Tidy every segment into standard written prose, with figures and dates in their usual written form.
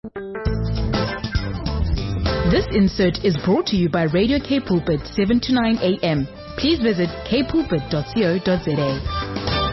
This insert is brought to you by Radio K Pulpit 7 to 9 a.m. Please visit kpulpit.co.za.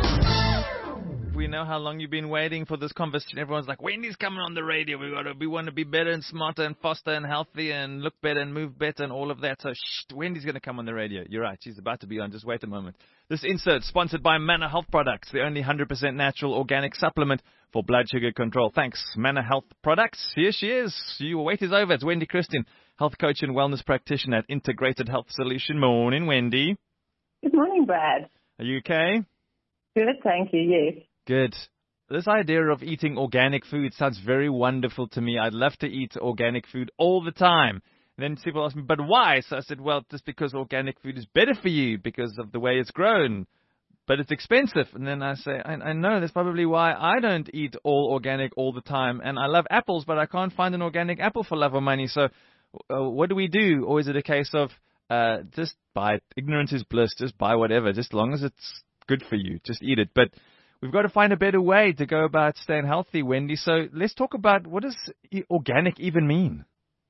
We know how long you've been waiting for this conversation. Everyone's like, Wendy's coming on the radio. We want to be better and smarter and faster and healthier and look better and move better and all of that. So, Wendy's going to come on the radio. You're right. She's about to be on. Just wait a moment. This insert sponsored by Manna Health Products, the only 100% natural organic supplement for blood sugar control. Thanks, Manna Health Products. Here she is. Your wait is over. It's Wendy Christian, health coach and wellness practitioner at Integrated Health Solution. Morning, Wendy. Good morning, Brad. Are you okay? Good, thank you, yes. Good. This idea of eating organic food sounds very wonderful to me. I'd love to eat organic food all the time. And then people ask me, but why? So I said, well, just because organic food is better for you because of the way it's grown. But it's expensive. And then I say, I know that's probably why I don't eat all organic all the time. And I love apples, but I can't find an organic apple for love or money. So what do we do? Or is it a case of just buy it? Ignorance is bliss. Just buy whatever. Just as long as it's good for you, just eat it. But we've got to find a better way to go about staying healthy, Wendy. So let's talk about, what does organic even mean?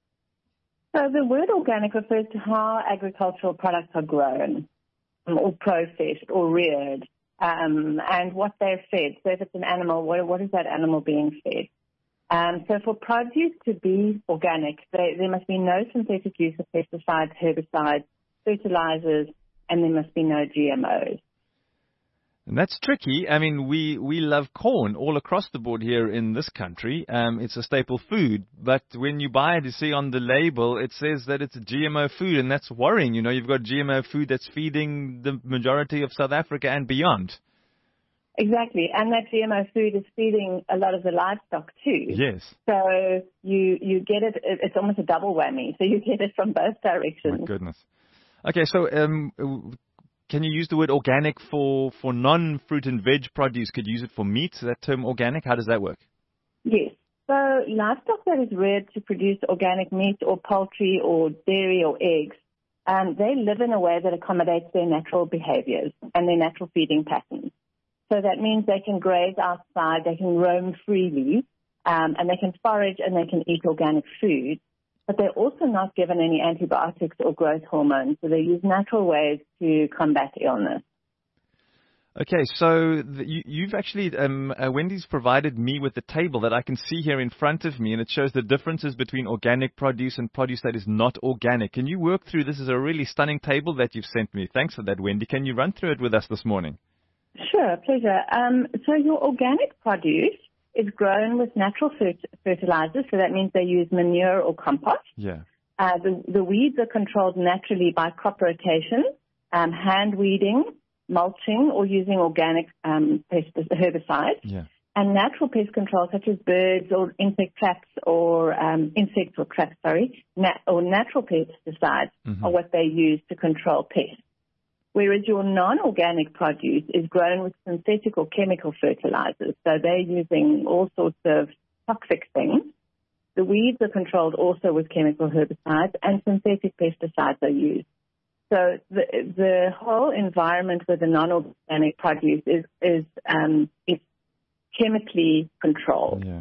So the word organic refers to how agricultural products are grown or processed or reared and what they're fed. So if it's an animal, what is that animal being fed? So for produce to be organic, there must be no synthetic use of pesticides, herbicides, fertilizers, and there must be no GMOs. And that's tricky. I mean, we love corn all across the board here in this country. It's a staple food. But when you buy it, you see on the label, it says that it's a GMO food, and that's worrying. You know, you've got GMO food that's feeding the majority of South Africa and beyond. Exactly. And that GMO food is feeding a lot of the livestock too. Yes. So you get it, it's almost a double whammy. So you get it from both directions. My goodness. Okay, so can you use the word organic for non-fruit and veg produce? Could you use it for meat, that term organic? How does that work? Yes. So livestock that is reared to produce organic meat or poultry or dairy or eggs, they live in a way that accommodates their natural behaviors and their natural feeding patterns. So that means they can graze outside, they can roam freely, and they can forage and they can eat organic food. But they're also not given any antibiotics or growth hormones, so they use natural ways to combat illness. Okay, so you've actually, Wendy's provided me with a table that I can see here in front of me, and it shows the differences between organic produce and produce that is not organic. Can you work through this? Is a really stunning table that you've sent me. Thanks for that, Wendy. Can you run through it with us this morning? Sure, pleasure. So your organic produce is grown with natural fertilizers, so that means they use manure or compost. Yeah. The weeds are controlled naturally by crop rotation, hand weeding, mulching, or using organic herbicides. Yeah. And natural pest control, such as birds or insect traps or natural pesticides are what they use to control pests. Whereas your non-organic produce is grown with synthetic or chemical fertilizers. So they're using all sorts of toxic things. The weeds are controlled also with chemical herbicides, and synthetic pesticides are used. So the whole environment with the non-organic produce is chemically controlled. Yeah.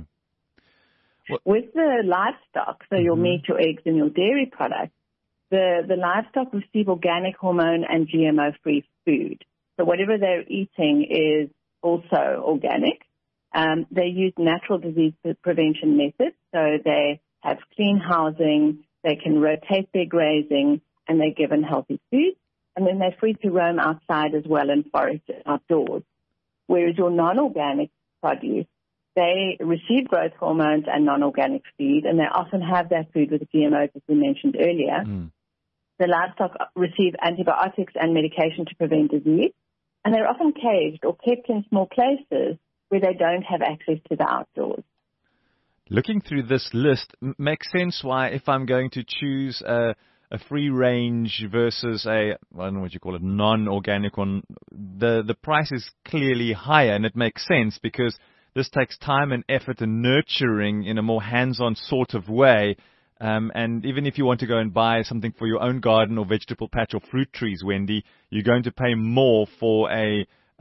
With the livestock, so your meat, your eggs, and your dairy products, the livestock receive organic, hormone, and GMO-free food. So whatever they're eating is also organic. They use natural disease prevention methods, so they have clean housing, they can rotate their grazing, and they're given healthy food. And then they're free to roam outside as well and forage outdoors. Whereas your non-organic produce, they receive growth hormones and non-organic feed, and they often have that food with the GMOs, as we mentioned earlier. The livestock receive antibiotics and medication to prevent disease, and they're often caged or kept in small places where they don't have access to the outdoors. Looking through this list makes sense why if I'm going to choose a free range versus I don't know what you call it, non-organic one, the price is clearly higher, and it makes sense because this takes time and effort and nurturing in a more hands-on sort of way. And even if you want to go and buy something for your own garden or vegetable patch or fruit trees, Wendy, you're going to pay more for a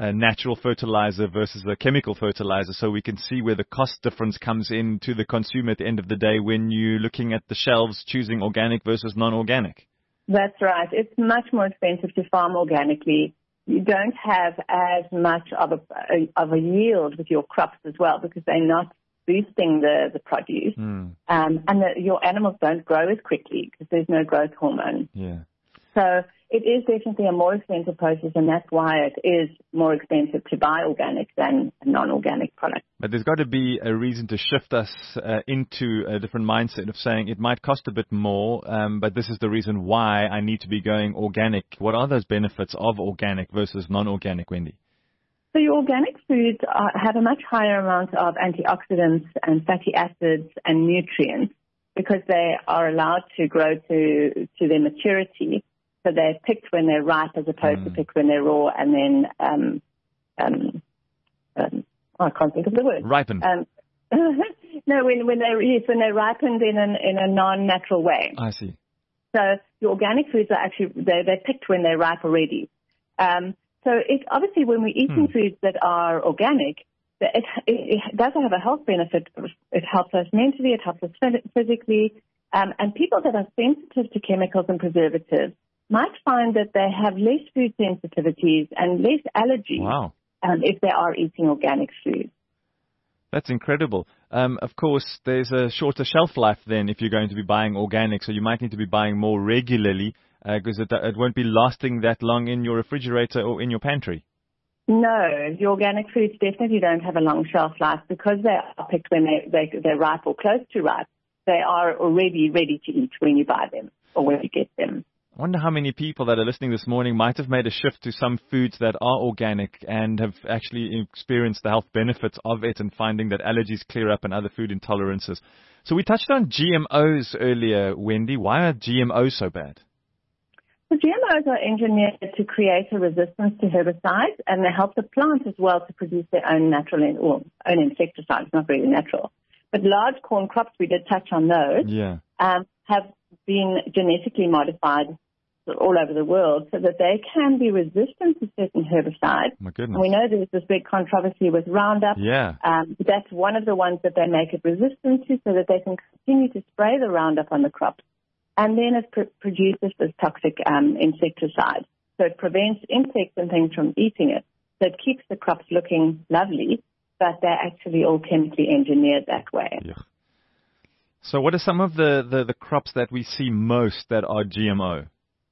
a natural fertilizer versus a chemical fertilizer, so we can see where the cost difference comes in to the consumer at the end of the day when you're looking at the shelves choosing organic versus non-organic. That's right. It's much more expensive to farm organically. You don't have as much of a yield with your crops as well because they're not boosting the produce. Your animals don't grow as quickly because there's no growth hormone. Yeah. So it is definitely a more expensive process, and that's why it is more expensive to buy organic than a non-organic product. But there's got to be a reason to shift us into a different mindset of saying it might cost a bit more, but this is the reason why I need to be going organic. What are those benefits of organic versus non-organic, Wendy? So your organic foods have a much higher amount of antioxidants and fatty acids and nutrients because they are allowed to grow to their maturity. So they're picked when they're ripe as opposed to picked when they're raw and then, I can't think of the word. Ripen. No, when they're ripened in a non-natural way. I see. So your organic foods are actually, they're picked when they're ripe already. So it obviously when we're eating foods that are organic, it does have a health benefit. It helps us mentally, it helps us physically. And people that are sensitive to chemicals and preservatives might find that they have less food sensitivities and less allergies. Wow. If they are eating organic food. That's incredible. Of course, there's a shorter shelf life then if you're going to be buying organic, so you might need to be buying more regularly because it won't be lasting that long in your refrigerator or in your pantry. No, the organic foods definitely don't have a long shelf life because they are picked when they're ripe or close to ripe. They are already ready to eat when you buy them or when you get them. I wonder how many people that are listening this morning might have made a shift to some foods that are organic and have actually experienced the health benefits of it and finding that allergies clear up and other food intolerances. So we touched on GMOs earlier, Wendy. Why are GMOs so bad? The GMOs are engineered to create a resistance to herbicides, and they help the plant as well to produce their own own insecticides, not really natural. But large corn crops, we did touch on those, have been genetically modified all over the world so that they can be resistant to certain herbicides. My goodness. We know there's this big controversy with Roundup. Yeah. That's one of the ones that they make it resistant to so that they can continue to spray the Roundup on the crops. And then it produces this toxic insecticide. So it prevents insects and things from eating it. So it keeps the crops looking lovely, but they're actually all chemically engineered that way. Yeah. So what are some of the crops that we see most that are GMO?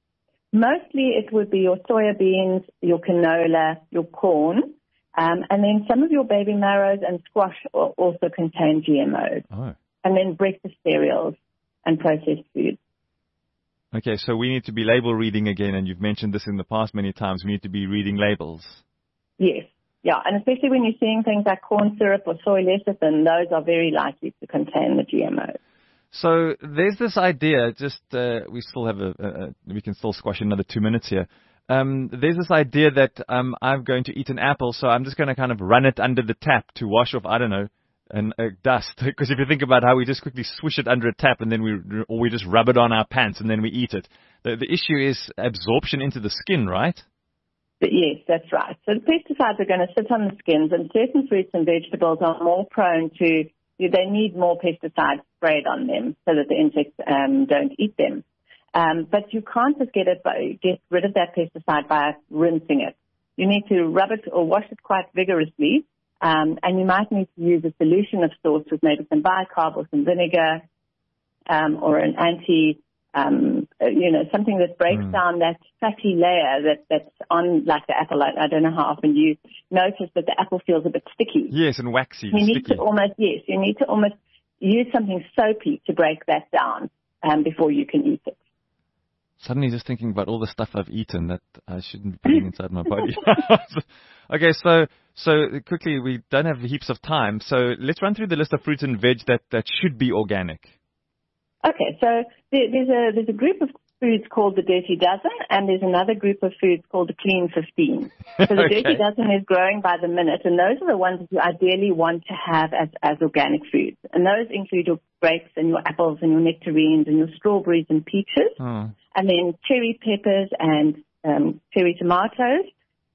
Mostly it would be your soybeans, your canola, your corn, and then some of your baby marrows and squash also contain GMOs. Oh. And then breakfast cereals and processed foods. Okay, so we need to be label reading again, and you've mentioned this in the past many times. We need to be reading labels. Yes. Yeah, and especially when you're seeing things like corn syrup or soy lecithin, those are very likely to contain the GMOs. So there's this idea, we still have we can still squash another 2 minutes here. There's this idea that I'm going to eat an apple, so I'm just going to kind of run it under the tap to wash off, I don't know, dust. Because if you think about how we just quickly swish it under a tap and then we just rub it on our pants and then we eat it. The issue is absorption into the skin, right? Yes, that's right. So the pesticides are going to sit on the skins, and certain fruits and vegetables are more prone to, they need more pesticides sprayed on them so that the insects don't eat them. But you can't just get rid of that pesticide by rinsing it. You need to rub it or wash it quite vigorously, and you might need to use a solution of sorts with maybe some bicarb or some vinegar or an something that breaks down that fatty layer that's on like the apple. I don't know how often you notice that the apple feels a bit sticky. Yes, and waxy. You need to almost use something soapy to break that down before you can eat it. Suddenly just thinking about all the stuff I've eaten that I shouldn't be putting inside my body. Okay, so quickly, we don't have heaps of time. So let's run through the list of fruits and veg that should be organic. Okay, so there's a group of foods called the Dirty Dozen, and there's another group of foods called the Clean 15. So the Okay. Dirty Dozen is growing by the minute, and those are the ones that you ideally want to have as organic foods. And those include your grapes and your apples and your nectarines and your strawberries and peaches, and then cherry peppers and cherry tomatoes,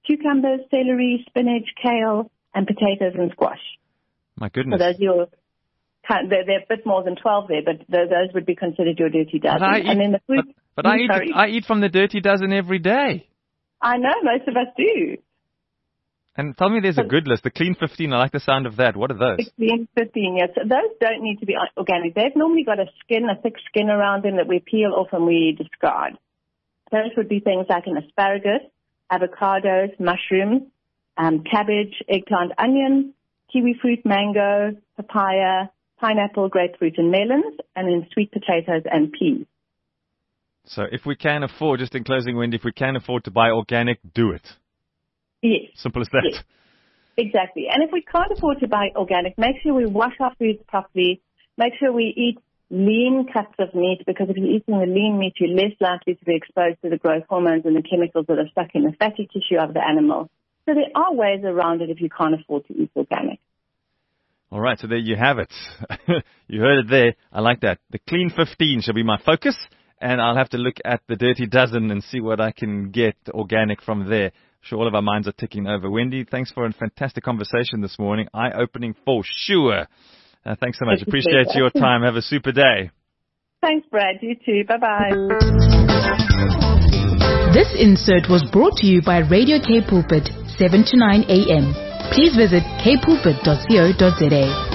cucumbers, celery, spinach, kale, and potatoes and squash. My goodness. So those are your, they're a bit more than 12 there, but those would be considered your dirty dozen. And then the fruit. But I eat from the dirty dozen every day. I know, most of us do. And tell me there's a good list. The Clean 15, I like the sound of that. What are those? The Clean 15, yes. So those don't need to be organic. They've normally got a thick skin around them that we peel off and we discard. Those would be things like an asparagus, avocados, mushrooms, cabbage, eggplant, onion, kiwi fruit, mango, papaya, pineapple, grapefruit, and melons, and then sweet potatoes and peas. So if we can afford, just in closing, Wendy, if we can afford to buy organic, do it. Yes. Simple as that. Yes. Exactly. And if we can't afford to buy organic, make sure we wash our foods properly. Make sure we eat lean cuts of meat, because if you're eating the lean meat, you're less likely to be exposed to the growth hormones and the chemicals that are stuck in the fatty tissue of the animal. So there are ways around it if you can't afford to eat organic. All right, so there you have it. You heard it there. I like that. The Clean 15 shall be my focus, and I'll have to look at the Dirty Dozen and see what I can get organic from there. I'm sure all of our minds are ticking over. Wendy, thanks for a fantastic conversation this morning. Eye-opening for sure. Thanks so much. Appreciate your time. Have a super day. Thanks, Brad. You too. Bye-bye. This insert was brought to you by Radio K Pulpit, 7 to 9 a.m. Please visit kpulpit.co.za.